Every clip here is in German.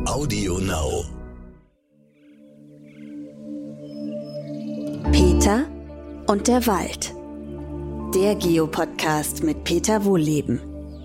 Audio Now. Peter und der Wald. Der Geopodcast mit Peter Wohlleben.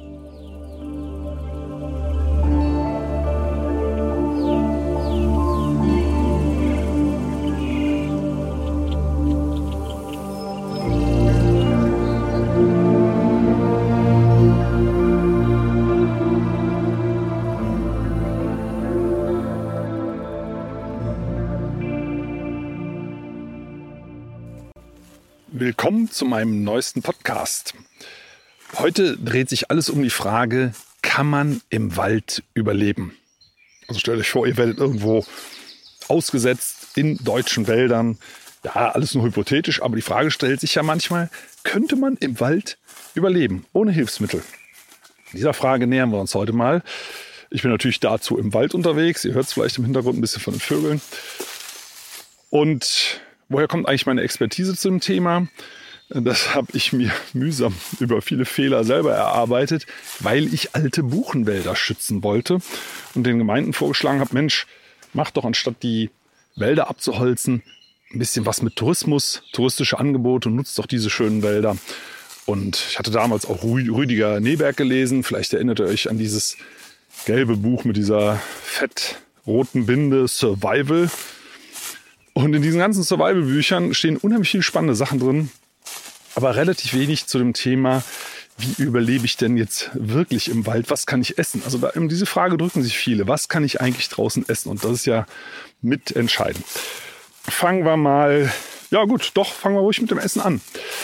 Willkommen zu meinem neuesten Podcast. Heute dreht sich alles um die Frage, kann man im Wald überleben? Also stellt euch vor, ihr werdet irgendwo ausgesetzt in deutschen Wäldern. Ja, alles nur hypothetisch, aber die Frage stellt sich ja manchmal, könnte man im Wald überleben, ohne Hilfsmittel? Dieser Frage nähern wir uns heute mal. Ich bin natürlich dazu im Wald unterwegs. Ihr hört es vielleicht im Hintergrund ein bisschen von den Vögeln. Und woher kommt eigentlich meine Expertise zu dem Thema? Das habe ich mir mühsam über viele Fehler selber erarbeitet, weil ich alte Buchenwälder schützen wollte und den Gemeinden vorgeschlagen habe, Mensch, mach doch anstatt die Wälder abzuholzen, ein bisschen was mit Tourismus, touristische Angebote und nutzt doch diese schönen Wälder. Und ich hatte damals auch Rüdiger Neberg gelesen. Vielleicht erinnert ihr euch an dieses gelbe Buch mit dieser fettroten Binde Survival. Und in diesen ganzen Survival-Büchern stehen unheimlich viele spannende Sachen drin, aber relativ wenig zu dem Thema, wie überlebe ich denn jetzt wirklich im Wald, was kann ich essen? Also um diese Frage drücken sich viele, was kann ich eigentlich draußen essen? Und das ist ja mitentscheidend. Fangen wir ruhig mit dem Essen an.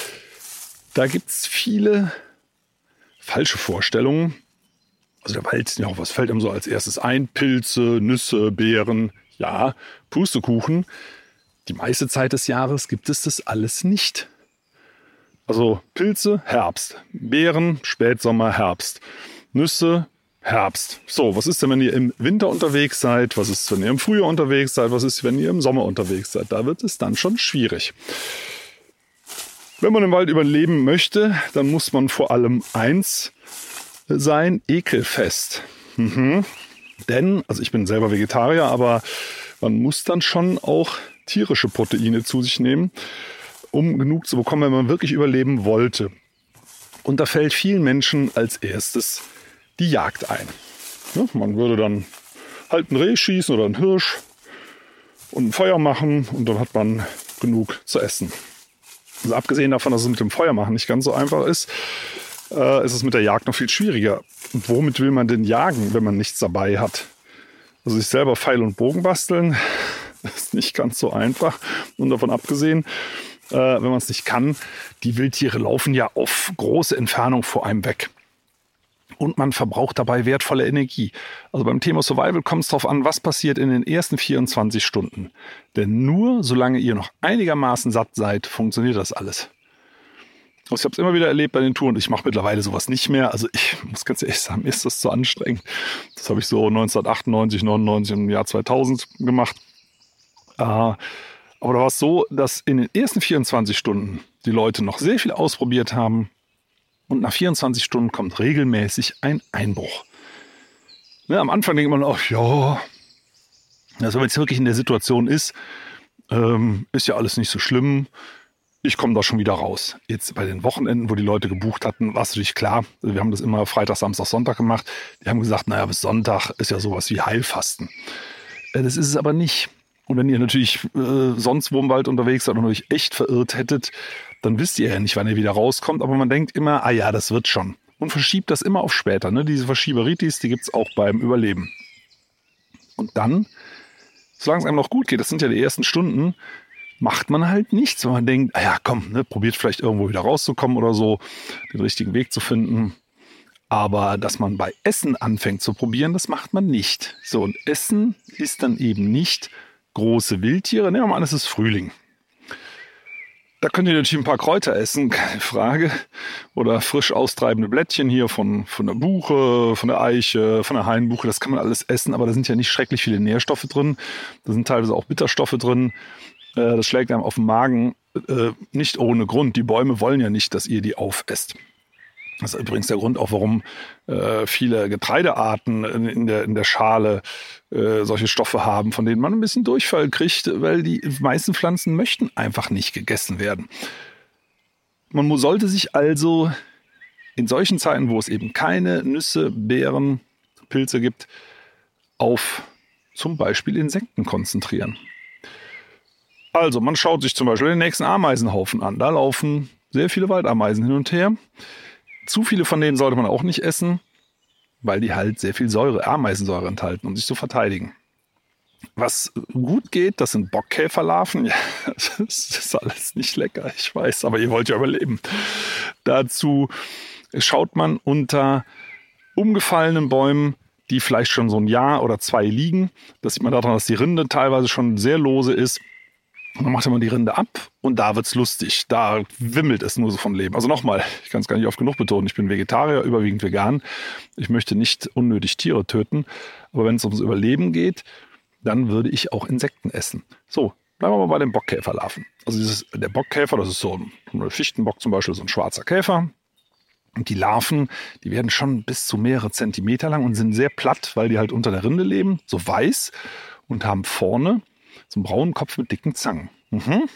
Da gibt es viele falsche Vorstellungen. Also der Wald, ja, was fällt einem so als erstes ein? Pilze, Nüsse, Beeren, ja, Pustekuchen. Die meiste Zeit des Jahres gibt es das alles nicht. Also Pilze, Herbst. Beeren, Spätsommer, Herbst. Nüsse, Herbst. So, was ist denn, wenn ihr im Winter unterwegs seid? Was ist, wenn ihr im Frühjahr unterwegs seid? Was ist, wenn ihr im Sommer unterwegs seid? Da wird es dann schon schwierig. Wenn man im Wald überleben möchte, dann muss man vor allem eins sein, ekelfest. Denn, also ich bin selber Vegetarier, aber man muss dann schon auch tierische Proteine zu sich nehmen, um genug zu bekommen, wenn man wirklich überleben wollte. Und da fällt vielen Menschen als erstes die Jagd ein. Ja, man würde dann halt ein Reh schießen oder einen Hirsch und ein Feuer machen und dann hat man genug zu essen. Also abgesehen davon, dass es mit dem Feuermachen nicht ganz so einfach ist es mit der Jagd noch viel schwieriger. Und womit will man denn jagen, wenn man nichts dabei hat? Also sich selber Pfeil und Bogen basteln, ist nicht ganz so einfach. Und davon abgesehen, wenn man es nicht kann, die Wildtiere laufen ja auf große Entfernung vor einem weg. Und man verbraucht dabei wertvolle Energie. Also beim Thema Survival kommt es darauf an, was passiert in den ersten 24 Stunden. Denn nur solange ihr noch einigermaßen satt seid, funktioniert das alles. Also ich habe es immer wieder erlebt bei den Touren. Ich mache mittlerweile sowas nicht mehr. Also ich muss ganz ehrlich sagen, mir ist das zu anstrengend. Das habe ich so 1998, 99 und im Jahr 2000 gemacht. Aber da war es so, dass in den ersten 24 Stunden die Leute noch sehr viel ausprobiert haben. Und nach 24 Stunden kommt regelmäßig ein Einbruch. Ne, am Anfang denkt man auch, ja, also wenn man jetzt wirklich in der Situation ist ja alles nicht so schlimm. Ich komme da schon wieder raus. Jetzt bei den Wochenenden, wo die Leute gebucht hatten, war es natürlich klar. Wir haben das immer Freitag, Samstag, Sonntag gemacht. Die haben gesagt, naja, bis Sonntag ist ja sowas wie Heilfasten. Das ist es aber nicht. Und wenn ihr natürlich sonst wo im Wald unterwegs seid und euch echt verirrt hättet, dann wisst ihr ja nicht, wann ihr wieder rauskommt. Aber man denkt immer, das wird schon. Und verschiebt das immer auf später. Ne? Diese Verschieberitis, die gibt es auch beim Überleben. Und dann, solange es einem noch gut geht, das sind ja die ersten Stunden, macht man halt nichts, weil man denkt, probiert vielleicht irgendwo wieder rauszukommen oder so, den richtigen Weg zu finden. Aber dass man bei Essen anfängt zu probieren, das macht man nicht. So, und Essen ist dann eben nicht große Wildtiere. Nehmen wir mal an, es ist Frühling. Da könnt ihr natürlich ein paar Kräuter essen, keine Frage. Oder frisch austreibende Blättchen hier von der Buche, von der Eiche, von der Hainbuche. Das kann man alles essen, aber da sind ja nicht schrecklich viele Nährstoffe drin. Da sind teilweise auch Bitterstoffe drin. Das schlägt einem auf den Magen, nicht ohne Grund. Die Bäume wollen ja nicht, dass ihr die aufesst. Das ist übrigens der Grund auch, warum viele Getreidearten in der Schale solche Stoffe haben, von denen man ein bisschen Durchfall kriegt, weil die meisten Pflanzen möchten einfach nicht gegessen werden. Man sollte sich also in solchen Zeiten, wo es eben keine Nüsse, Beeren, Pilze gibt, auf zum Beispiel Insekten konzentrieren. Also man schaut sich zum Beispiel den nächsten Ameisenhaufen an. Da laufen sehr viele Waldameisen hin und her. Zu viele von denen sollte man auch nicht essen, weil die halt sehr viel Ameisensäure enthalten, um sich zu verteidigen. Was gut geht, das sind Bockkäferlarven. Ja, das ist alles nicht lecker, ich weiß, aber ihr wollt ja überleben. Dazu schaut man unter umgefallenen Bäumen, die vielleicht schon so ein Jahr oder 2 liegen. Das sieht man daran, dass die Rinde teilweise schon sehr lose ist. Und dann macht man die Rinde ab und da wird's lustig. Da wimmelt es nur so von Leben. Also nochmal, ich kann es gar nicht oft genug betonen, ich bin Vegetarier, überwiegend vegan. Ich möchte nicht unnötig Tiere töten. Aber wenn es ums Überleben geht, dann würde ich auch Insekten essen. So, bleiben wir mal bei den Bockkäferlarven. Also der Bockkäfer, das ist so ein Fichtenbock zum Beispiel, so ein schwarzer Käfer. Und die Larven, die werden schon bis zu mehrere Zentimeter lang und sind sehr platt, weil die halt unter der Rinde leben, so weiß und haben vorne so einen braunen Kopf mit dicken Zangen. Und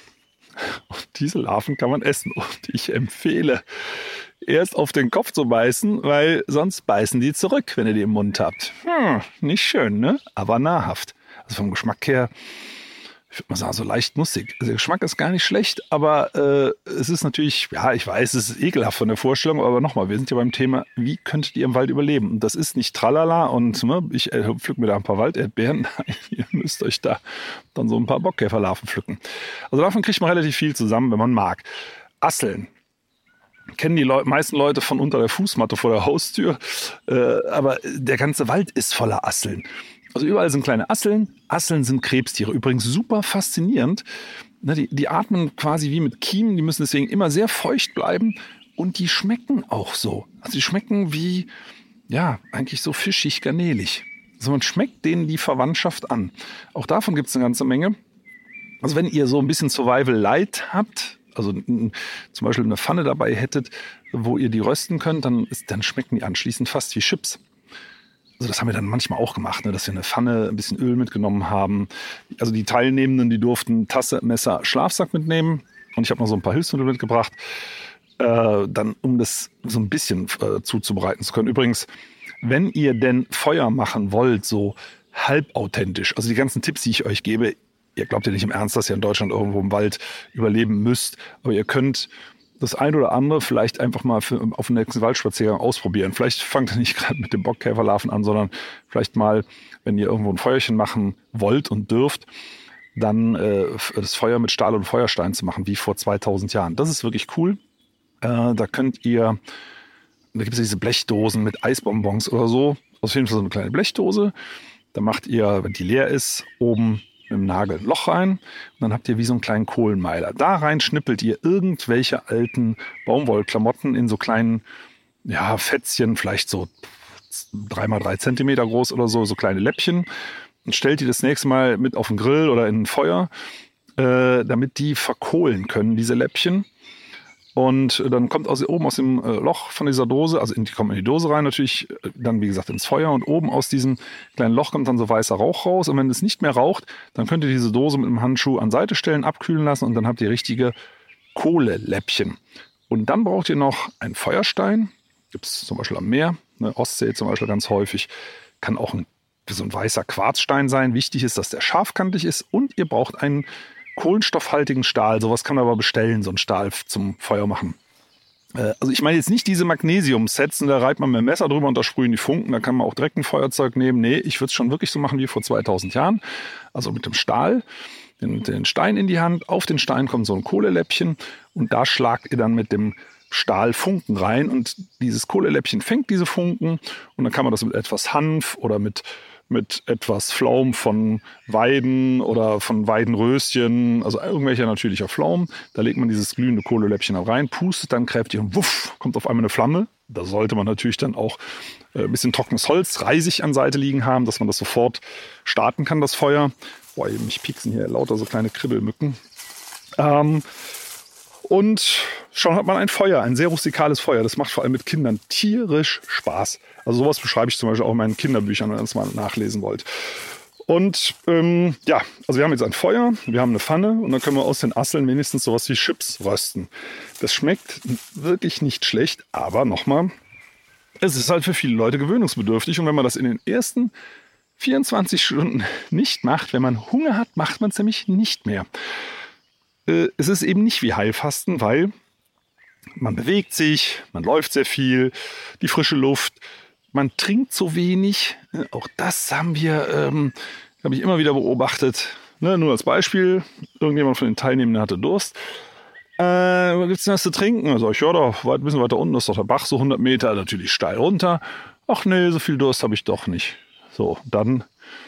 diese Larven kann man essen. Und ich empfehle, erst auf den Kopf zu beißen, weil sonst beißen die zurück, wenn ihr die im Mund habt. Nicht schön, ne? Aber nahrhaft. Also vom Geschmack her, ich würde mal sagen, so leicht nussig. Also der Geschmack ist gar nicht schlecht, aber es ist natürlich, ja, ich weiß, es ist ekelhaft von der Vorstellung, aber nochmal, wir sind ja beim Thema, wie könntet ihr im Wald überleben? Und das ist nicht tralala und ich pflück mir da ein paar Walderdbeeren. Nein, ihr müsst euch da dann so ein paar Bockkäferlarven pflücken. Also davon kriegt man relativ viel zusammen, wenn man mag. Asseln. Kennen die meisten Leute von unter der Fußmatte vor der Haustür, aber der ganze Wald ist voller Asseln. Also überall sind kleine Asseln. Asseln sind Krebstiere. Übrigens super faszinierend. Die atmen quasi wie mit Kiemen. Die müssen deswegen immer sehr feucht bleiben. Und die schmecken auch so. Also die schmecken wie, ja, eigentlich so fischig, garnelig. Also man schmeckt denen die Verwandtschaft an. Auch davon gibt es eine ganze Menge. Also wenn ihr so ein bisschen Survival Light habt, also zum Beispiel eine Pfanne dabei hättet, wo ihr die rösten könnt, dann schmecken die anschließend fast wie Chips. Also das haben wir dann manchmal auch gemacht, dass wir eine Pfanne, ein bisschen Öl mitgenommen haben. Also die Teilnehmenden, die durften Tasse, Messer, Schlafsack mitnehmen. Und ich habe noch so ein paar Hilfsmittel mitgebracht, dann um das so ein bisschen zuzubereiten zu können. Übrigens, wenn ihr denn Feuer machen wollt, so halbauthentisch, also die ganzen Tipps, die ich euch gebe, ihr glaubt ja nicht im Ernst, dass ihr in Deutschland irgendwo im Wald überleben müsst, aber ihr könnt das ein oder andere vielleicht einfach mal auf den nächsten Waldspaziergang ausprobieren. Vielleicht fangt ihr nicht gerade mit den Bockkäferlarven an, sondern vielleicht mal, wenn ihr irgendwo ein Feuerchen machen wollt und dürft, dann das Feuer mit Stahl und Feuerstein zu machen, wie vor 2000 Jahren. Das ist wirklich cool. Da gibt es diese Blechdosen mit Eisbonbons oder so. Auf jeden Fall so eine kleine Blechdose. Da macht ihr, wenn die leer ist, oben mit dem Nagel ein Loch rein und dann habt ihr wie so einen kleinen Kohlenmeiler. Da rein schnippelt ihr irgendwelche alten Baumwollklamotten in so kleinen Fätzchen, vielleicht so 3x3 Zentimeter groß oder so kleine Läppchen und stellt die das nächste Mal mit auf den Grill oder in ein Feuer, damit die verkohlen können, diese Läppchen. Und dann kommt oben aus dem Loch von dieser Dose, also die kommen in die Dose rein, natürlich dann wie gesagt ins Feuer und oben aus diesem kleinen Loch kommt dann so weißer Rauch raus und wenn es nicht mehr raucht, dann könnt ihr diese Dose mit einem Handschuh an Seite stellen, abkühlen lassen und dann habt ihr richtige Kohleläppchen. Und dann braucht ihr noch einen Feuerstein, gibt es zum Beispiel am Meer, Ostsee zum Beispiel ganz häufig, kann auch so ein weißer Quarzstein sein. Wichtig ist, dass der scharfkantig ist und ihr braucht einen kohlenstoffhaltigen Stahl, sowas kann man aber bestellen, so einen Stahl zum Feuer machen. Also ich meine jetzt nicht diese Magnesium-Sets, da reibt man mit dem Messer drüber und da sprühen die Funken, da kann man auch direkt ein Feuerzeug nehmen. Nee, ich würde es schon wirklich so machen wie vor 2000 Jahren. Also mit dem Stahl, den Stein in die Hand, auf den Stein kommt so ein Kohleläppchen und da schlagt ihr dann mit dem Stahl Funken rein und dieses Kohleläppchen fängt diese Funken und dann kann man das mit etwas Hanf oder mit etwas Pflaum von Weiden oder von Weidenröschen, also irgendwelcher natürlicher Pflaum. Da legt man dieses glühende Kohleläppchen rein, pustet dann kräftig und wuff, kommt auf einmal eine Flamme. Da sollte man natürlich dann auch ein bisschen trockenes Holz, Reisig an Seite liegen haben, dass man das sofort starten kann, das Feuer. Boah, mich pieksen hier lauter so kleine Kribbelmücken. Und schon hat man ein Feuer, ein sehr rustikales Feuer. Das macht vor allem mit Kindern tierisch Spaß. Also sowas beschreibe ich zum Beispiel auch in meinen Kinderbüchern, wenn ihr das mal nachlesen wollt. Und also wir haben jetzt ein Feuer, wir haben eine Pfanne und dann können wir aus den Asseln wenigstens sowas wie Chips rösten. Das schmeckt wirklich nicht schlecht, aber nochmal, es ist halt für viele Leute gewöhnungsbedürftig. Und wenn man das in den ersten 24 Stunden nicht macht, wenn man Hunger hat, macht man es nämlich nicht mehr. Es ist eben nicht wie Heilfasten, weil man bewegt sich, man läuft sehr viel, die frische Luft, man trinkt so wenig. Auch das habe ich immer wieder beobachtet. Nur als Beispiel, irgendjemand von den Teilnehmenden hatte Durst. Was gibt's denn was zu trinken? Also ich höre doch, ein bisschen weiter unten ist doch der Bach, so 100 Meter, natürlich steil runter. Ach nee, so viel Durst habe ich doch nicht. So, dann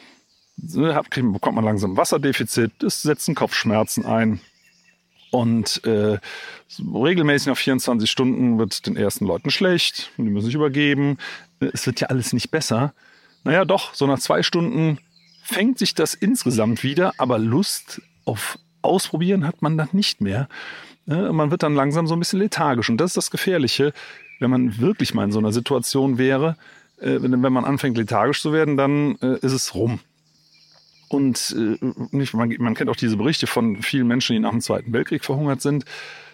bekommt man langsam ein Wasserdefizit, es setzen Kopfschmerzen ein. Und regelmäßig nach 24 Stunden wird den ersten Leuten schlecht und die müssen sich übergeben. Es wird ja alles nicht besser. Naja doch, so nach 2 Stunden fängt sich das insgesamt wieder, aber Lust auf Ausprobieren hat man dann nicht mehr. Man wird dann langsam so ein bisschen lethargisch und das ist das Gefährliche, wenn man wirklich mal in so einer Situation wäre. Wenn man anfängt lethargisch zu werden, dann ist es rum. Und man kennt auch diese Berichte von vielen Menschen, die nach dem Zweiten Weltkrieg verhungert sind.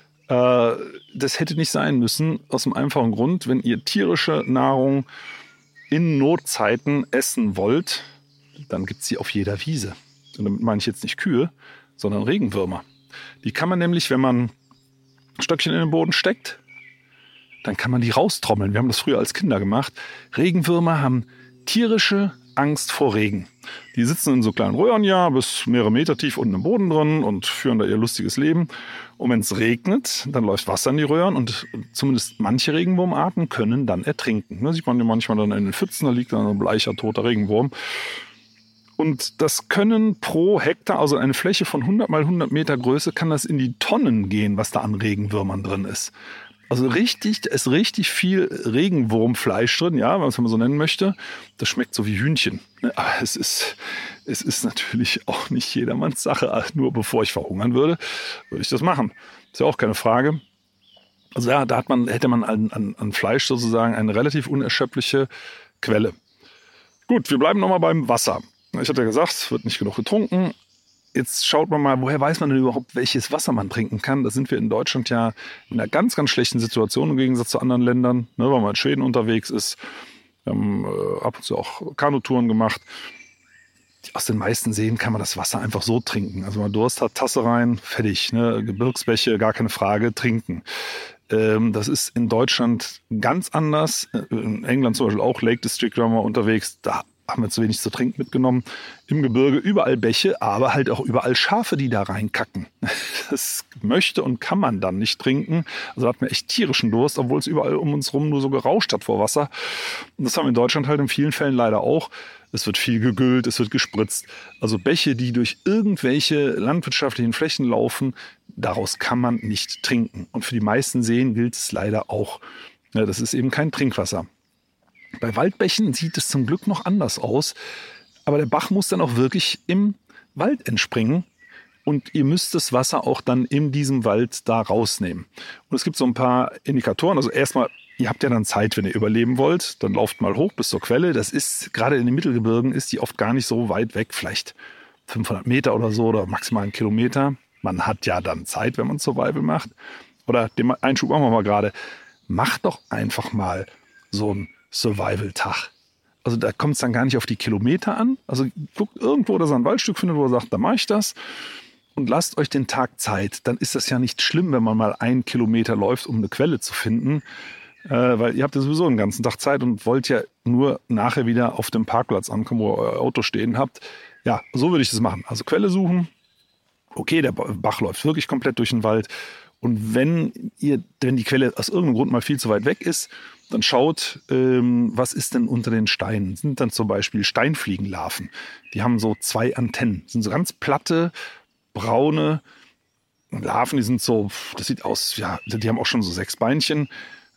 Das hätte nicht sein müssen, aus dem einfachen Grund, wenn ihr tierische Nahrung in Notzeiten essen wollt, dann gibt es sie auf jeder Wiese. Und damit meine ich jetzt nicht Kühe, sondern Regenwürmer. Die kann man nämlich, wenn man ein Stöckchen in den Boden steckt, dann kann man die raustrommeln. Wir haben das früher als Kinder gemacht. Regenwürmer haben tierische Angst vor Regen. Die sitzen in so kleinen Röhren, bis mehrere Meter tief unten im Boden drin und führen da ihr lustiges Leben. Und wenn es regnet, dann läuft Wasser in die Röhren und zumindest manche Regenwurmarten können dann ertrinken. Da sieht man ja manchmal dann in den Pfützen, da liegt dann ein bleicher, toter Regenwurm. Und das können pro Hektar, also eine Fläche von 100 mal 100 Meter Größe, kann das in die Tonnen gehen, was da an Regenwürmern drin ist. Also ist richtig viel Regenwurmfleisch drin, wenn man es mal so nennen möchte. Das schmeckt so wie Hühnchen. Aber es ist natürlich auch nicht jedermanns Sache. Nur bevor ich verhungern würde ich das machen. Ist ja auch keine Frage. Also da hätte man an Fleisch sozusagen eine relativ unerschöpfliche Quelle. Gut, wir bleiben nochmal beim Wasser. Ich hatte ja gesagt, es wird nicht genug getrunken. Jetzt schaut man mal, woher weiß man denn überhaupt, welches Wasser man trinken kann? Da sind wir in Deutschland ja in einer ganz, ganz schlechten Situation im Gegensatz zu anderen Ländern, weil man in Schweden unterwegs ist. Wir haben ab und zu auch Kanutouren gemacht. Aus den meisten Seen kann man das Wasser einfach so trinken. Also wenn man Durst hat, Tasse rein, fertig. Gebirgsbäche, gar keine Frage, trinken. Das ist in Deutschland ganz anders. In England zum Beispiel auch, Lake District waren wir unterwegs. Da haben wir zu wenig zu trinken mitgenommen. Im Gebirge überall Bäche, aber halt auch überall Schafe, die da reinkacken. Das möchte und kann man dann nicht trinken. Also da hat man echt tierischen Durst, obwohl es überall um uns rum nur so gerauscht hat vor Wasser. Und das haben wir in Deutschland halt in vielen Fällen leider auch. Es wird viel gegüllt, es wird gespritzt. Also Bäche, die durch irgendwelche landwirtschaftlichen Flächen laufen, daraus kann man nicht trinken. Und für die meisten Seen gilt es leider auch. Ja, das ist eben kein Trinkwasser. Bei Waldbächen sieht es zum Glück noch anders aus. Aber der Bach muss dann auch wirklich im Wald entspringen. Und ihr müsst das Wasser auch dann in diesem Wald da rausnehmen. Und es gibt so ein paar Indikatoren. Also erstmal, ihr habt ja dann Zeit, wenn ihr überleben wollt. Dann lauft mal hoch bis zur Quelle. Das ist, gerade in den Mittelgebirgen, ist die oft gar nicht so weit weg. Vielleicht 500 Meter oder so oder maximal 1 Kilometer. Man hat ja dann Zeit, wenn man Survival macht. Oder den Einschub machen wir mal gerade. Macht doch einfach mal so einen Survival-Tag. Also da kommt es dann gar nicht auf die Kilometer an. Also guckt irgendwo, dass ihr ein Waldstück findet, wo ihr sagt, da mache ich das. Und lasst euch den Tag Zeit. Dann ist das ja nicht schlimm, wenn man mal 1 Kilometer läuft, um eine Quelle zu finden. Weil ihr habt ja sowieso den ganzen Tag Zeit und wollt ja nur nachher wieder auf dem Parkplatz ankommen, wo ihr euer Auto stehen habt. Ja, so würde ich das machen. Also Quelle suchen. Okay, der Bach läuft wirklich komplett durch den Wald. Und wenn die Quelle aus irgendeinem Grund mal viel zu weit weg ist, dann schaut, was ist denn unter den Steinen? Das sind dann zum Beispiel Steinfliegenlarven. Die haben so 2 Antennen. Das sind so ganz platte, braune Larven. Die sind so, das sieht aus, ja, die haben auch schon so 6 Beinchen.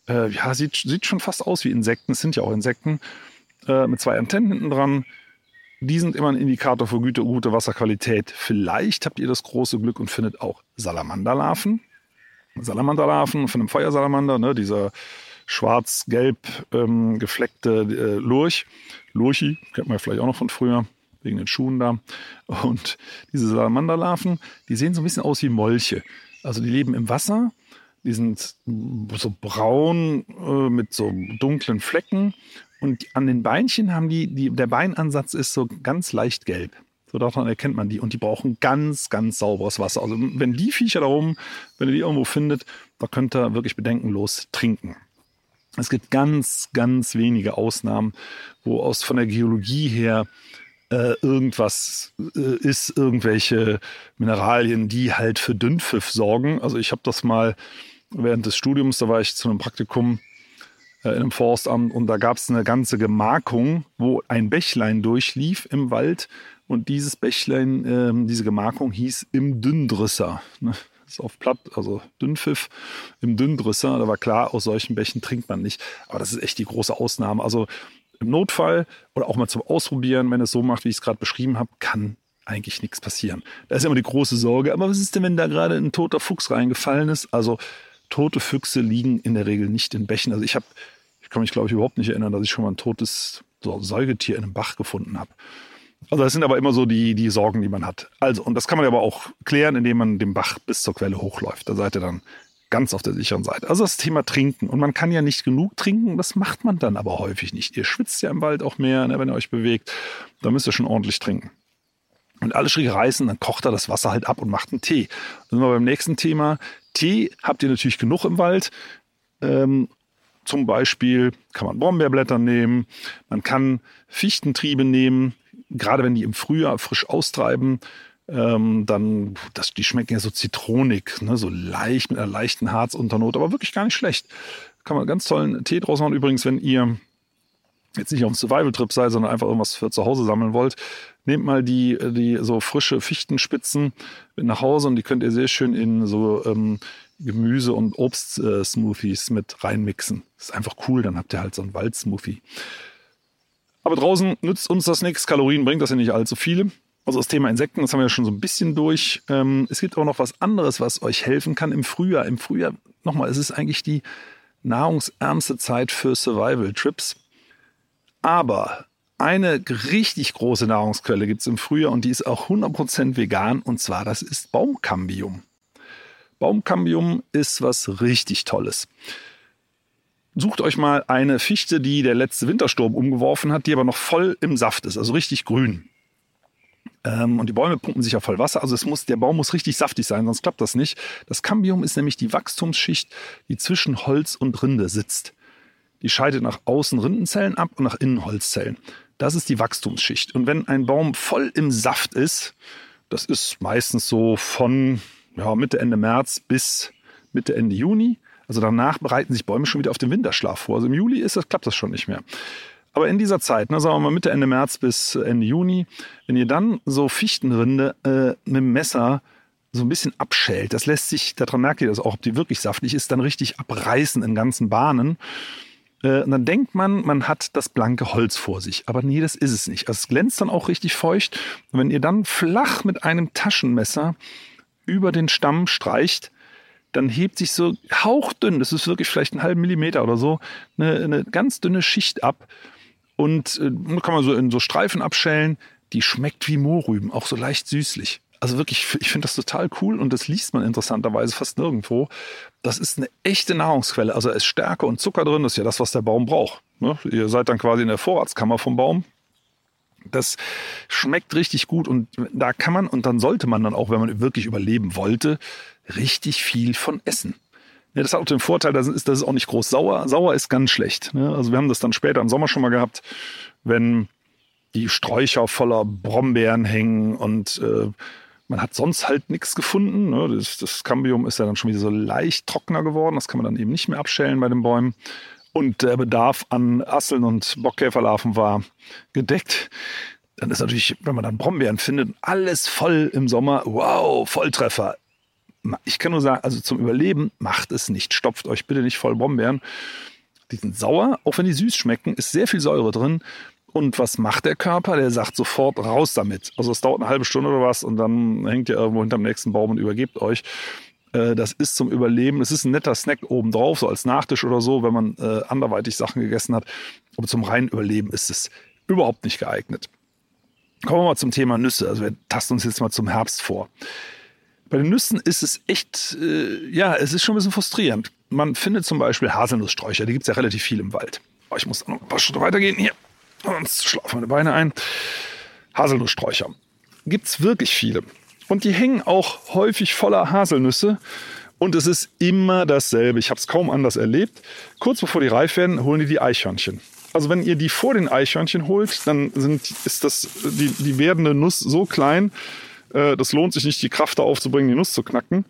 Sieht schon fast aus wie Insekten. Es sind ja auch Insekten. Mit 2 Antennen hinten dran. Die sind immer ein Indikator für gute Wasserqualität. Vielleicht habt ihr das große Glück und findet auch Salamanderlarven. Salamanderlarven von einem Feuersalamander, ne, dieser schwarz-gelb gefleckte Lurchi, kennt man vielleicht auch noch von früher, wegen den Schuhen da. Und diese Salamanderlarven, die sehen so ein bisschen aus wie Molche. Also die leben im Wasser, die sind so braun mit so dunklen Flecken und an den Beinchen haben der Beinansatz ist so ganz leicht gelb. So daran erkennt man die. Und die brauchen ganz, ganz sauberes Wasser. Also wenn die Viecher wenn ihr die irgendwo findet, da könnt ihr wirklich bedenkenlos trinken. Es gibt ganz, ganz wenige Ausnahmen, wo von der Geologie her irgendwas irgendwelche Mineralien, die halt für Dünnpfiff sorgen. Also ich habe das mal während des Studiums, da war ich zu einem Praktikum in einem Forstamt und da gab es eine ganze Gemarkung, wo ein Bächlein durchlief im Wald und dieses Bächlein, diese Gemarkung hieß im Dünndrisser. Ne? Das ist auf Platt, also Dünnpfiff im Dünndrisser. Da war klar, aus solchen Bächen trinkt man nicht. Aber das ist echt die große Ausnahme. Also im Notfall oder auch mal zum Ausprobieren, wenn es so macht, wie ich es gerade beschrieben habe, kann eigentlich nichts passieren. Da ist immer die große Sorge. Aber was ist denn, wenn da gerade ein toter Fuchs reingefallen ist? Also tote Füchse liegen in der Regel nicht in Bächen. Also ich kann mich, glaube ich, überhaupt nicht erinnern, dass ich schon mal ein totes Säugetier in einem Bach gefunden habe. Also das sind aber immer so die Sorgen, die man hat. Also, und das kann man aber auch klären, indem man den Bach bis zur Quelle hochläuft. Da seid ihr dann ganz auf der sicheren Seite. Also das Thema Trinken. Und man kann ja nicht genug trinken, das macht man dann aber häufig nicht. Ihr schwitzt ja im Wald auch mehr, ne, wenn ihr euch bewegt. Da müsst ihr schon ordentlich trinken. Und alle Schräge reißen, dann kocht er das Wasser halt ab und macht einen Tee. Dann sind wir beim nächsten Thema. Tee habt ihr natürlich genug im Wald. Zum Beispiel kann man Brombeerblätter nehmen. Man kann Fichtentriebe nehmen. Gerade wenn die im Frühjahr frisch austreiben, die schmecken ja so zitronig, ne, so leicht mit einer leichten Harzunternote, aber wirklich gar nicht schlecht. Kann man ganz tollen Tee draus machen. Übrigens, wenn ihr jetzt nicht auf einem Survival-Trip seid, sondern einfach irgendwas für zu Hause sammeln wollt, nehmt mal die so frische Fichtenspitzen mit nach Hause und die könnt ihr sehr schön in so Gemüse- und Obst-Smoothies mit reinmixen. Das ist einfach cool, dann habt ihr halt so einen Wald-Smoothie. Aber draußen nützt uns das nichts. Kalorien bringt das ja nicht allzu viele. Also das Thema Insekten, das haben wir ja schon so ein bisschen durch. Es gibt auch noch was anderes, was euch helfen kann im Frühjahr. Im Frühjahr, nochmal, es ist eigentlich die nahrungsärmste Zeit für Survival-Trips. Aber eine richtig große Nahrungsquelle gibt es im Frühjahr und die ist auch 100% vegan. Und zwar, das ist Baumkambium. Baumkambium ist was richtig Tolles. Sucht euch mal eine Fichte, die der letzte Wintersturm umgeworfen hat, die aber noch voll im Saft ist, also richtig grün. Und die Bäume pumpen sich ja voll Wasser, also der Baum muss richtig saftig sein, sonst klappt das nicht. Das Kambium ist nämlich die Wachstumsschicht, die zwischen Holz und Rinde sitzt. Die scheidet nach außen Rindenzellen ab und nach innen Holzzellen. Das ist die Wachstumsschicht. Und wenn ein Baum voll im Saft ist, das ist meistens so von Mitte, Ende März bis Mitte, Ende Juni. Also danach bereiten sich Bäume schon wieder auf den Winterschlaf vor. Also im Juli klappt das schon nicht mehr. Aber in dieser Zeit, sagen wir mal Mitte, Ende März bis Ende Juni, wenn ihr dann so Fichtenrinde mit dem Messer so ein bisschen abschält, daran merkt ihr das auch, ob die wirklich saftig ist, dann richtig abreißen in ganzen Bahnen. Und dann denkt man hat das blanke Holz vor sich. Aber nee, das ist es nicht. Also es glänzt dann auch richtig feucht. Und wenn ihr dann flach mit einem Taschenmesser über den Stamm streicht, dann hebt sich so hauchdünn, das ist wirklich vielleicht einen halben Millimeter oder so, eine ganz dünne Schicht ab. Und kann man so in so Streifen abschälen. Die schmeckt wie Mohrrüben, auch so leicht süßlich. Also wirklich, ich finde das total cool und das liest man interessanterweise fast nirgendwo. Das ist eine echte Nahrungsquelle. Also es ist Stärke und Zucker drin, das ist ja das, was der Baum braucht. Ne? Ihr seid dann quasi in der Vorratskammer vom Baum. Das schmeckt richtig gut und da kann man und dann sollte man dann auch, wenn man wirklich überleben wollte, richtig viel von essen. Ja, das hat auch den Vorteil, das ist auch nicht groß sauer. Sauer ist ganz schlecht. Ne? Also wir haben das dann später im Sommer schon mal gehabt, wenn die Sträucher voller Brombeeren hängen und man hat sonst halt nichts gefunden. Ne? Das Kambium ist ja dann schon wieder so leicht trockener geworden. Das kann man dann eben nicht mehr abschälen bei den Bäumen. Und der Bedarf an Asseln und Bockkäferlarven war gedeckt. Dann ist natürlich, wenn man dann Brombeeren findet, alles voll im Sommer. Wow, Volltreffer. Ich kann nur sagen, also zum Überleben macht es nicht. Stopft euch bitte nicht voll Brombeeren. Die sind sauer, auch wenn die süß schmecken, ist sehr viel Säure drin. Und was macht der Körper? Der sagt sofort raus damit. Also es dauert eine halbe Stunde oder was und dann hängt ihr irgendwo hinterm nächsten Baum und übergebt euch. Das ist zum Überleben. Es ist ein netter Snack obendrauf, so als Nachtisch oder so, wenn man anderweitig Sachen gegessen hat. Aber zum reinen Überleben ist es überhaupt nicht geeignet. Kommen wir mal zum Thema Nüsse. Also wir tasten uns jetzt mal zum Herbst vor. Bei den Nüssen ist es echt, es ist schon ein bisschen frustrierend. Man findet zum Beispiel Haselnusssträucher, die gibt es ja relativ viel im Wald. Oh, ich muss noch ein paar Schritte weitergehen hier, sonst schlafen meine Beine ein. Haselnusssträucher gibt es wirklich viele. Und die hängen auch häufig voller Haselnüsse. Und es ist immer dasselbe. Ich habe es kaum anders erlebt. Kurz bevor die reif werden, holen die Eichhörnchen. Also wenn ihr die vor den Eichhörnchen holt, dann ist die werdende Nuss so klein, das lohnt sich nicht, die Kraft da aufzubringen, die Nuss zu knacken.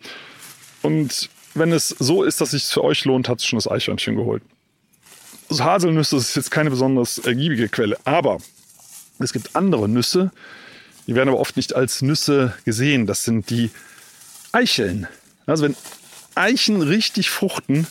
Und wenn es so ist, dass es sich für euch lohnt, hat es schon das Eichhörnchen geholt. Also Haselnüsse ist jetzt keine besonders ergiebige Quelle. Aber es gibt andere Nüsse, die werden aber oft nicht als Nüsse gesehen. Das sind die Eicheln. Also wenn Eichen richtig fruchten,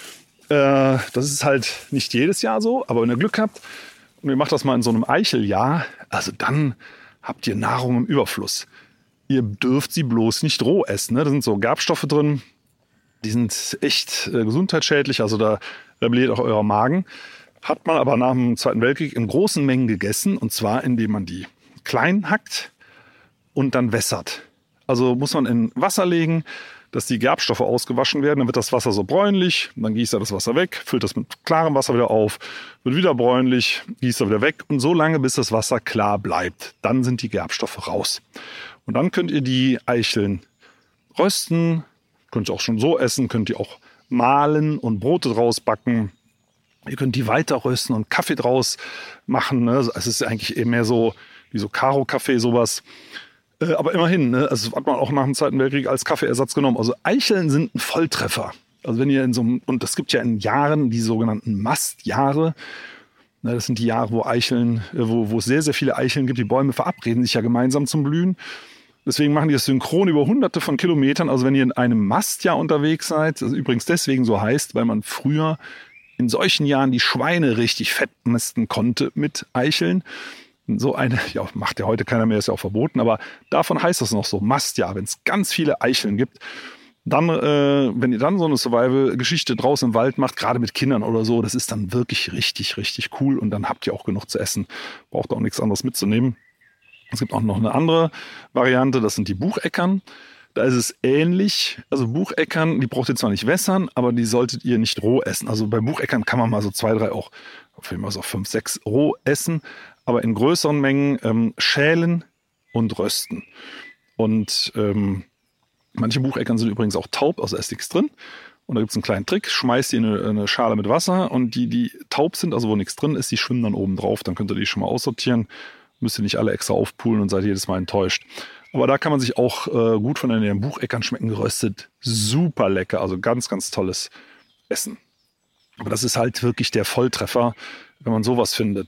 das ist halt nicht jedes Jahr so, aber wenn ihr Glück habt und ihr macht das mal in so einem Eicheljahr, also dann habt ihr Nahrung im Überfluss. Ihr dürft sie bloß nicht roh essen. Ne? Da sind so Gerbstoffe drin, die sind echt gesundheitsschädlich, also da rebelliert auch euer Magen. Hat man aber nach dem Zweiten Weltkrieg in großen Mengen gegessen, und zwar indem man die klein hackt und dann wässert. Also muss man in Wasser legen, dass die Gerbstoffe ausgewaschen werden, dann wird das Wasser so bräunlich, dann gießt er das Wasser weg, füllt das mit klarem Wasser wieder auf, wird wieder bräunlich, gießt er wieder weg und so lange, bis das Wasser klar bleibt. Dann sind die Gerbstoffe raus. Und dann könnt ihr die Eicheln rösten, könnt ihr auch schon so essen, könnt ihr auch mahlen und Brote draus backen. Ihr könnt die weiter rösten und Kaffee draus machen. Ne? Es ist eigentlich eher mehr so wie so Karo-Kaffee, sowas. Aber immerhin, ne? Also hat man auch nach dem Zweiten Weltkrieg als Kaffeeersatz genommen. Also Eicheln sind ein Volltreffer. Also wenn ihr und es gibt ja in Jahren die sogenannten Mastjahre. Ne? Das sind die Jahre, wo Eicheln, wo es sehr, sehr viele Eicheln gibt. Die Bäume verabreden sich ja gemeinsam zum Blühen. Deswegen machen die das synchron über hunderte von Kilometern. Also wenn ihr in einem Mastjahr unterwegs seid, das übrigens deswegen so heißt, weil man früher in solchen Jahren die Schweine richtig fett mästen konnte mit Eicheln. So eine, ja, macht ja heute keiner mehr, ist ja auch verboten, aber davon heißt das noch so, Mastjahr, wenn es ganz viele Eicheln gibt. Dann, wenn ihr dann so eine Survival-Geschichte draußen im Wald macht, gerade mit Kindern oder so, das ist dann wirklich richtig, richtig cool und dann habt ihr auch genug zu essen. Braucht auch nichts anderes mitzunehmen. Es gibt auch noch eine andere Variante, das sind die Bucheckern. Da ist es ähnlich. Also Bucheckern, die braucht ihr zwar nicht wässern, aber die solltet ihr nicht roh essen. Also bei Bucheckern kann man mal so 2, 3 auch, auf jeden Fall so 5, 6 roh essen, aber in größeren Mengen schälen und rösten. Und manche Bucheckern sind übrigens auch taub, also ist nichts drin. Und da gibt es einen kleinen Trick, schmeißt ihr eine Schale mit Wasser und die taub sind, also wo nichts drin ist, die schwimmen dann oben drauf. Dann könnt ihr die schon mal aussortieren. Müsst ihr nicht alle extra aufpulen und seid jedes Mal enttäuscht. Aber da kann man sich auch gut von den Bucheckern schmecken, geröstet. Super lecker, also ganz, ganz tolles Essen. Aber das ist halt wirklich der Volltreffer, wenn man sowas findet.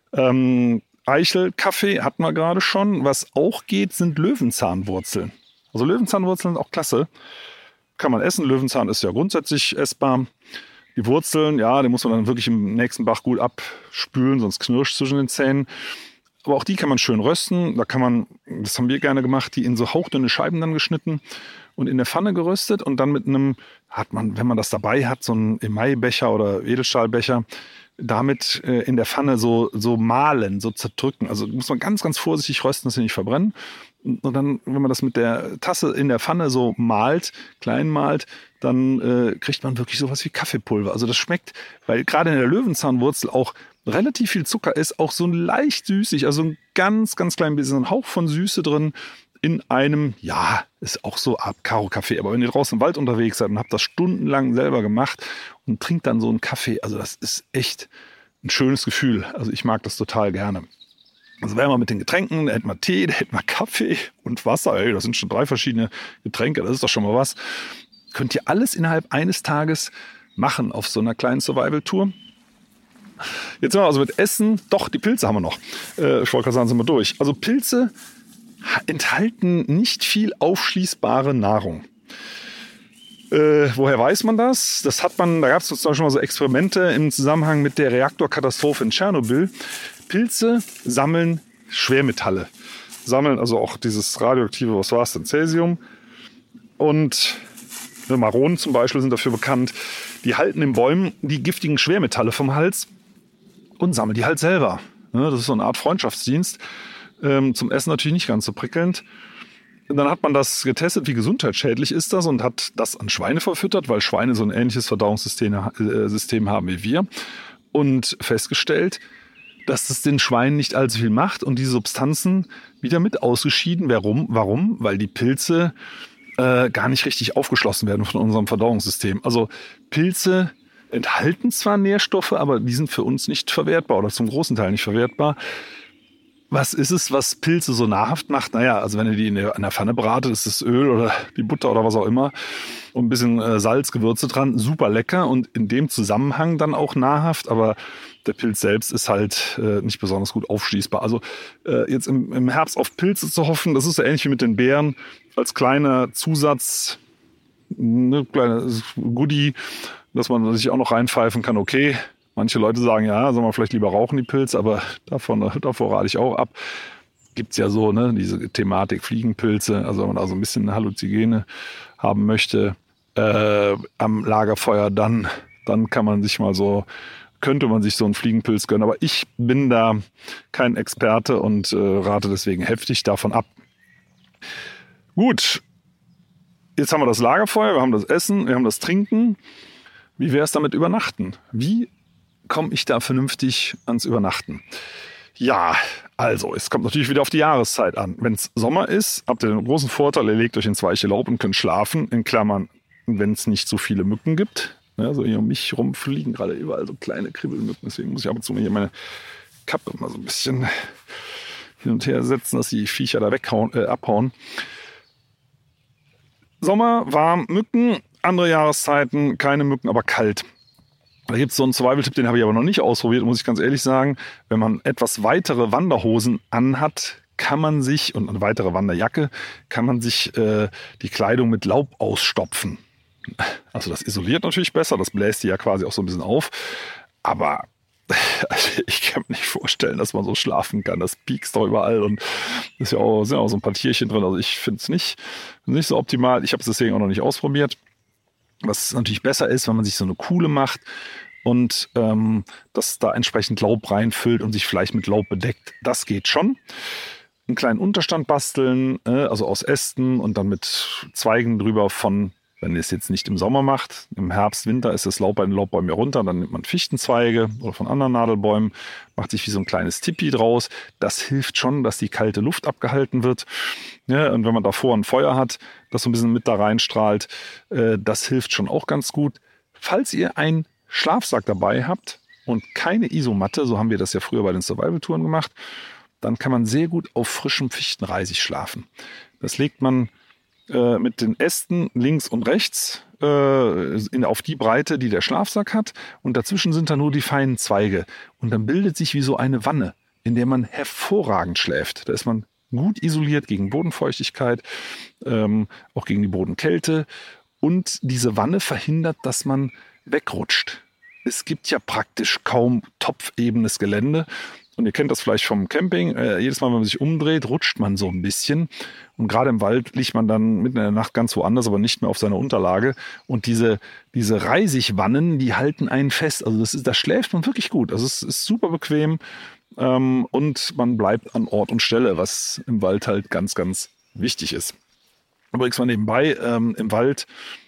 Eichelkaffee hatten wir gerade schon. Was auch geht, sind Löwenzahnwurzeln. Also Löwenzahnwurzeln sind auch klasse. Kann man essen. Löwenzahn ist ja grundsätzlich essbar. Die Wurzeln, ja, die muss man dann wirklich im nächsten Bach gut abspülen, sonst knirscht zwischen den Zähnen. Aber auch die kann man schön rösten. Da kann man, das haben wir gerne gemacht, die in so hauchdünne Scheiben dann geschnitten und in der Pfanne geröstet. Und dann mit einem, hat man, wenn man das dabei hat, so einen Emaillebecher oder Edelstahlbecher, damit in der Pfanne so mahlen, so zerdrücken. Also muss man ganz, ganz vorsichtig rösten, dass sie nicht verbrennen. Und dann, wenn man das mit der Tasse in der Pfanne so malt, klein malt, dann kriegt man wirklich sowas wie Kaffeepulver. Also das schmeckt, weil gerade in der Löwenzahnwurzel auch relativ viel Zucker ist, auch so leicht süßig, also ein ganz, ganz klein bisschen, ein Hauch von Süße drin in einem, ja, ist auch so Art Karo-Kaffee. Aber wenn ihr draußen im Wald unterwegs seid und habt das stundenlang selber gemacht und trinkt dann so einen Kaffee, also das ist echt ein schönes Gefühl. Also ich mag das total gerne. Also wären wir mit den Getränken, da hätten wir Tee, da hätten wir Kaffee und Wasser. Ey, das sind schon 3 verschiedene Getränke, das ist doch schon mal was. Könnt ihr alles innerhalb eines Tages machen auf so einer kleinen Survival-Tour. Jetzt sind wir also mit Essen, doch, die Pilze haben wir noch. Ich wollte gerade sagen, sind wir durch. Also Pilze enthalten nicht viel aufschließbare Nahrung. Woher weiß man das? Da gab es zum Beispiel mal so Experimente im Zusammenhang mit der Reaktorkatastrophe in Tschernobyl. Pilze sammeln Schwermetalle. Sammeln also auch dieses radioaktive, was war es denn, Cäsium. Und Maronen zum Beispiel sind dafür bekannt, die halten in Bäumen die giftigen Schwermetalle vom Hals und sammeln die halt selber. Das ist so eine Art Freundschaftsdienst. Zum Essen natürlich nicht ganz so prickelnd. Und dann hat man das getestet, wie gesundheitsschädlich ist das, und hat das an Schweine verfüttert, weil Schweine so ein ähnliches Verdauungssystem haben wie wir, und festgestellt, dass es den Schweinen nicht allzu viel macht und diese Substanzen wieder mit ausgeschieden. Warum? Weil die Pilze gar nicht richtig aufgeschlossen werden von unserem Verdauungssystem. Also Pilze enthalten zwar Nährstoffe, aber die sind für uns nicht verwertbar oder zum großen Teil nicht verwertbar. Was ist es, was Pilze so nahrhaft macht? Naja, also wenn ihr die in der Pfanne bratet, ist das Öl oder die Butter oder was auch immer und ein bisschen Salz, Gewürze dran, super lecker und in dem Zusammenhang dann auch nahrhaft, aber der Pilz selbst ist halt nicht besonders gut aufschließbar. Also jetzt im Herbst auf Pilze zu hoffen, das ist so ähnlich wie mit den Beeren, als kleiner Zusatz, eine kleine Goodie, dass man sich auch noch reinpfeifen kann, okay. Manche Leute sagen, ja, soll man vielleicht lieber rauchen, die Pilze, aber davor rate ich auch ab. Gibt's ja so, ne, diese Thematik Fliegenpilze, also wenn man da so ein bisschen Halluzigene haben möchte am Lagerfeuer, dann könnte man sich so einen Fliegenpilz gönnen. Aber ich bin da kein Experte und rate deswegen heftig davon ab. Gut, jetzt haben wir das Lagerfeuer, wir haben das Essen, wir haben das Trinken. Wie wäre es damit Übernachten? Wie komme ich da vernünftig ans Übernachten? Ja, also es kommt natürlich wieder auf die Jahreszeit an. Wenn es Sommer ist, habt ihr den großen Vorteil, ihr legt euch ins weiche Laub und könnt schlafen, in Klammern, wenn es nicht so viele Mücken gibt. Ja, so hier um mich rum fliegen gerade überall so kleine Kribbelmücken, deswegen muss ich ab und zu hier meine Kappe mal so ein bisschen hin und her setzen, dass die Viecher da abhauen. Sommer, warm, Mücken, andere Jahreszeiten, keine Mücken, aber kalt. Da gibt es so einen Survival-Tipp, den habe ich aber noch nicht ausprobiert, muss ich ganz ehrlich sagen. Wenn man etwas weitere Wanderhosen anhat, kann man sich, und eine weitere Wanderjacke, kann man sich die Kleidung mit Laub ausstopfen. Also das isoliert natürlich besser, das bläst die ja quasi auch so ein bisschen auf. Aber also ich kann mir nicht vorstellen, dass man so schlafen kann. Das piekst doch überall und sind ja auch so ein paar Tierchen drin. Also ich finde es nicht so optimal. Ich habe es deswegen auch noch nicht ausprobiert. Was natürlich besser ist, wenn man sich so eine Kuhle macht und das da entsprechend Laub reinfüllt und sich vielleicht mit Laub bedeckt. Das geht schon. Einen kleinen Unterstand basteln, also aus Ästen und dann mit Zweigen drüber von, wenn ihr es jetzt nicht im Sommer macht, im Herbst, Winter ist das Laub bei den Laubbäumen ja runter, dann nimmt man Fichtenzweige oder von anderen Nadelbäumen, macht sich wie so ein kleines Tipi draus. Das hilft schon, dass die kalte Luft abgehalten wird. Ja, und wenn man davor ein Feuer hat, das so ein bisschen mit da reinstrahlt, das hilft schon auch ganz gut. Falls ihr einen Schlafsack dabei habt und keine Isomatte, so haben wir das ja früher bei den Survival-Touren gemacht, dann kann man sehr gut auf frischem Fichtenreisig schlafen. Das legt man mit den Ästen links und rechts auf die Breite, die der Schlafsack hat. Und dazwischen sind dann nur die feinen Zweige. Und dann bildet sich wie so eine Wanne, in der man hervorragend schläft. Da ist man gut isoliert gegen Bodenfeuchtigkeit, auch gegen die Bodenkälte. Und diese Wanne verhindert, dass man wegrutscht. Es gibt ja praktisch kaum topfebenes Gelände. Und ihr kennt das vielleicht vom Camping. Jedes Mal, wenn man sich umdreht, rutscht man so ein bisschen. Und gerade im Wald liegt man dann mitten in der Nacht ganz woanders, aber nicht mehr auf seiner Unterlage. Und diese Reisigwannen, die halten einen fest. Also da schläft man wirklich gut. Also es ist super bequem. Und man bleibt an Ort und Stelle, was im Wald halt ganz, ganz wichtig ist. Übrigens mal nebenbei, im Wald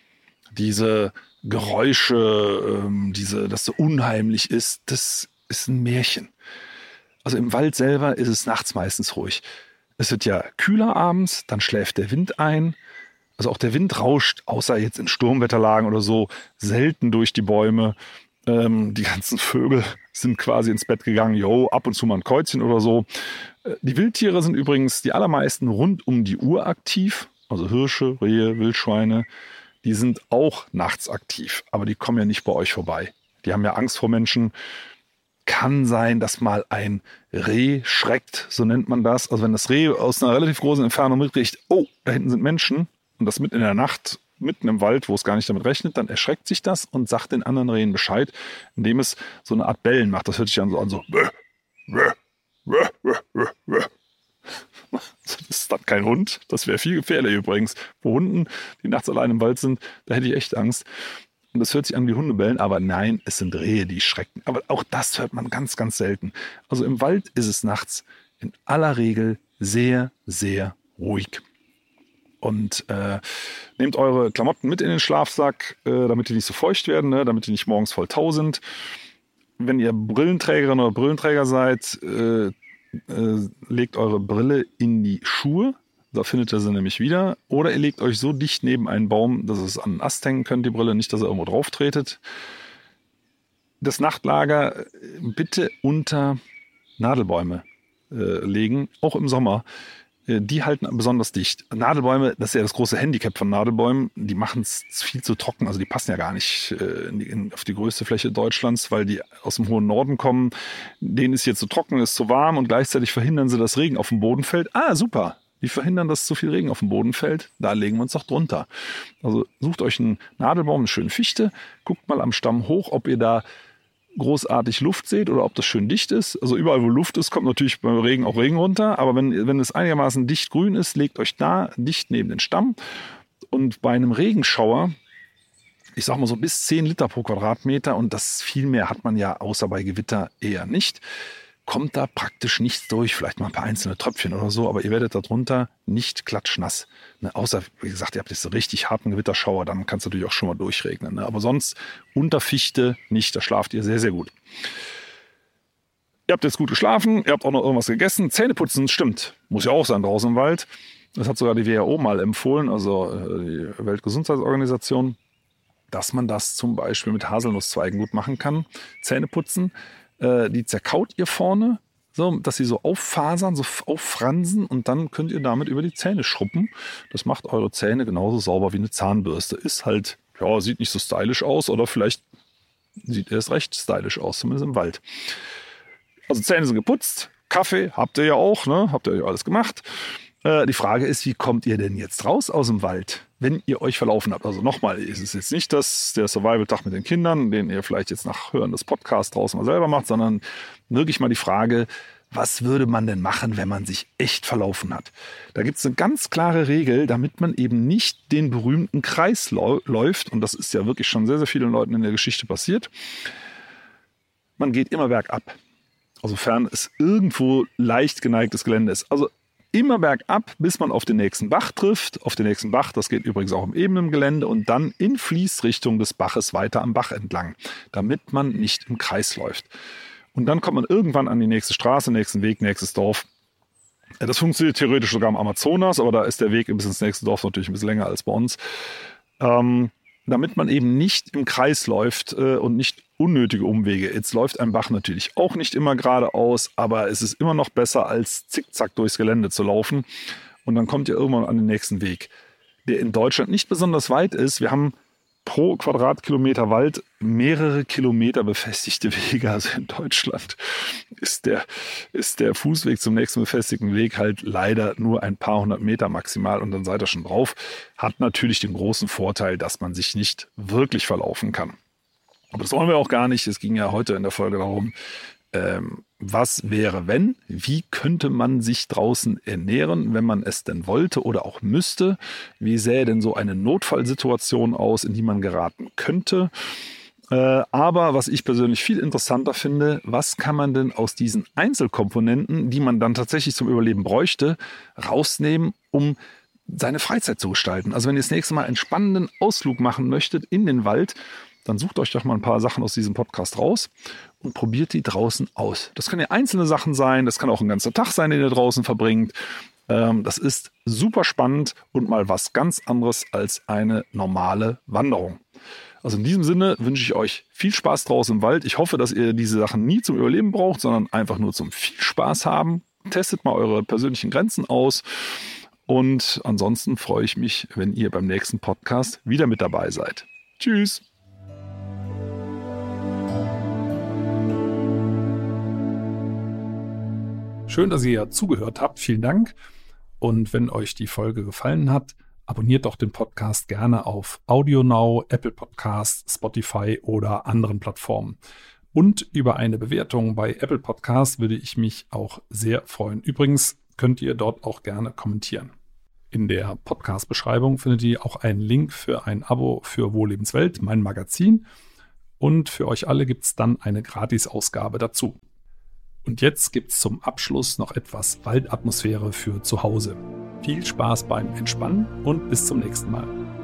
diese Geräusche, dass so unheimlich ist, das ist ein Märchen. Also im Wald selber ist es nachts meistens ruhig. Es wird ja kühler abends, dann schläft der Wind ein. Also auch der Wind rauscht, außer jetzt in Sturmwetterlagen oder so, selten durch die Bäume. Die ganzen Vögel sind quasi ins Bett gegangen. Ab und zu mal ein Käuzchen oder so. Die Wildtiere sind übrigens die allermeisten rund um die Uhr aktiv. Also Hirsche, Rehe, Wildschweine. Die sind auch nachts aktiv. Aber die kommen ja nicht bei euch vorbei. Die haben ja Angst vor Menschen. Kann sein, dass mal ein Reh schreckt, so nennt man das. Also wenn das Reh aus einer relativ großen Entfernung mitkriegt, oh, da hinten sind Menschen und das mitten in der Nacht, mitten im Wald, wo es gar nicht damit rechnet, dann erschreckt sich das und sagt den anderen Rehen Bescheid, indem es so eine Art Bellen macht. Das hört sich dann so an, so. Das ist dann kein Hund. Das wäre viel gefährlicher übrigens. Vor Hunden, die nachts allein im Wald sind, da hätte ich echt Angst. Und das hört sich an wie Hundebellen, aber nein, es sind Rehe, die schrecken. Aber auch das hört man ganz, ganz selten. Also im Wald ist es nachts in aller Regel sehr, sehr ruhig. Und nehmt eure Klamotten mit in den Schlafsack, damit die nicht so feucht werden, ne? Damit die nicht morgens voll tau sind. Wenn ihr Brillenträgerin oder Brillenträger seid, legt eure Brille in die Schuhe. Da findet ihr sie nämlich wieder. Oder ihr legt euch so dicht neben einen Baum, dass es an den Ast hängen könnt, die Brille, nicht, dass ihr irgendwo drauf tretet. Das Nachtlager bitte unter Nadelbäume legen, auch im Sommer. Die halten besonders dicht. Nadelbäume, das ist ja das große Handicap von Nadelbäumen, die machen es viel zu trocken, also die passen ja gar nicht auf die größte Fläche Deutschlands, weil die aus dem hohen Norden kommen. Denen ist jetzt zu trocken, ist zu warm und gleichzeitig verhindern sie, dass Regen auf den Boden fällt. Ah, super. Die verhindern, dass zu viel Regen auf den Boden fällt. Da legen wir uns doch drunter. Also sucht euch einen Nadelbaum, eine schöne Fichte, guckt mal am Stamm hoch, ob ihr da großartig Luft seht oder ob das schön dicht ist. Also überall, wo Luft ist, kommt natürlich beim Regen auch Regen runter. Aber wenn es einigermaßen dicht grün ist, legt euch da dicht neben den Stamm. Und bei einem Regenschauer, ich sag mal so bis 10 Liter pro Quadratmeter, und das viel mehr hat man ja außer bei Gewitter eher nicht, kommt da praktisch nichts durch, vielleicht mal ein paar einzelne Tröpfchen oder so, aber ihr werdet darunter nicht klatschnass. Ne? Außer, wie gesagt, ihr habt jetzt so richtig harten Gewitterschauer, dann kann es natürlich auch schon mal durchregnen. Ne? Aber sonst unter Fichte nicht, da schlaft ihr sehr, sehr gut. Ihr habt jetzt gut geschlafen, ihr habt auch noch irgendwas gegessen. Zähneputzen, stimmt, muss ja auch sein draußen im Wald. Das hat sogar die WHO mal empfohlen, also die Weltgesundheitsorganisation, dass man das zum Beispiel mit Haselnusszweigen gut machen kann. Zähneputzen. Die zerkaut ihr vorne, so, dass sie so auffasern, so auffransen, und dann könnt ihr damit über die Zähne schruppen. Das macht eure Zähne genauso sauber wie eine Zahnbürste. Ist halt, ja, sieht nicht so stylisch aus, oder vielleicht sieht es recht stylisch aus, zumindest im Wald. Also Zähne sind geputzt, Kaffee habt ihr ja auch, ne? Habt ihr ja alles gemacht. Die Frage ist, wie kommt ihr denn jetzt raus aus dem Wald, wenn ihr euch verlaufen habt? Also nochmal, es ist jetzt nicht der Survival-Tag mit den Kindern, den ihr vielleicht jetzt nach Hören des Podcasts draußen mal selber macht, sondern wirklich mal die Frage, was würde man denn machen, wenn man sich echt verlaufen hat? Da gibt es eine ganz klare Regel, damit man eben nicht den berühmten Kreis läuft, und das ist ja wirklich schon sehr, sehr vielen Leuten in der Geschichte passiert. Man geht immer bergab, sofern es irgendwo leicht geneigtes Gelände ist. Also immer bergab, bis man auf den nächsten Bach trifft. Auf den nächsten Bach, das geht übrigens auch im ebenen Gelände, und dann in Fließrichtung des Baches weiter am Bach entlang, damit man nicht im Kreis läuft. Und dann kommt man irgendwann an die nächste Straße, nächsten Weg, nächstes Dorf. Das funktioniert theoretisch sogar am Amazonas, aber da ist der Weg bis ins nächste Dorf natürlich ein bisschen länger als bei uns. Damit man eben nicht im Kreis läuft und nicht unnötige Umwege. Jetzt läuft ein Bach natürlich auch nicht immer geradeaus, aber es ist immer noch besser, als zickzack durchs Gelände zu laufen. Und dann kommt ihr irgendwann an den nächsten Weg, der in Deutschland nicht besonders weit ist. Wir haben pro Quadratkilometer Wald mehrere Kilometer befestigte Wege. Also in Deutschland ist der Fußweg zum nächsten befestigten Weg halt leider nur ein paar hundert Meter maximal, und dann seid ihr schon drauf. Hat natürlich den großen Vorteil, dass man sich nicht wirklich verlaufen kann. Aber das wollen wir auch gar nicht. Es ging ja heute in der Folge darum, was wäre, wenn? Wie könnte man sich draußen ernähren, wenn man es denn wollte oder auch müsste? Wie sähe denn so eine Notfallsituation aus, in die man geraten könnte? Aber was ich persönlich viel interessanter finde, was kann man denn aus diesen Einzelkomponenten, die man dann tatsächlich zum Überleben bräuchte, rausnehmen, um seine Freizeit zu gestalten? Also wenn ihr das nächste Mal einen spannenden Ausflug machen möchtet in den Wald, dann sucht euch doch mal ein paar Sachen aus diesem Podcast raus und probiert die draußen aus. Das können ja einzelne Sachen sein, das kann auch ein ganzer Tag sein, den ihr draußen verbringt. Das ist super spannend und mal was ganz anderes als eine normale Wanderung. Also in diesem Sinne wünsche ich euch viel Spaß draußen im Wald. Ich hoffe, dass ihr diese Sachen nie zum Überleben braucht, sondern einfach nur zum viel Spaß haben. Testet mal eure persönlichen Grenzen aus. Und ansonsten freue ich mich, wenn ihr beim nächsten Podcast wieder mit dabei seid. Tschüss! Schön, dass ihr zugehört habt. Vielen Dank. Und wenn euch die Folge gefallen hat, abonniert doch den Podcast gerne auf AudioNow, Apple Podcasts, Spotify oder anderen Plattformen. Und über eine Bewertung bei Apple Podcasts würde ich mich auch sehr freuen. Übrigens könnt ihr dort auch gerne kommentieren. In der Podcast-Beschreibung findet ihr auch einen Link für ein Abo für Wohllebenswelt, mein Magazin. Und für euch alle gibt es dann eine Gratis-Ausgabe dazu. Und jetzt gibt es zum Abschluss noch etwas Waldatmosphäre für zu Hause. Viel Spaß beim Entspannen und bis zum nächsten Mal.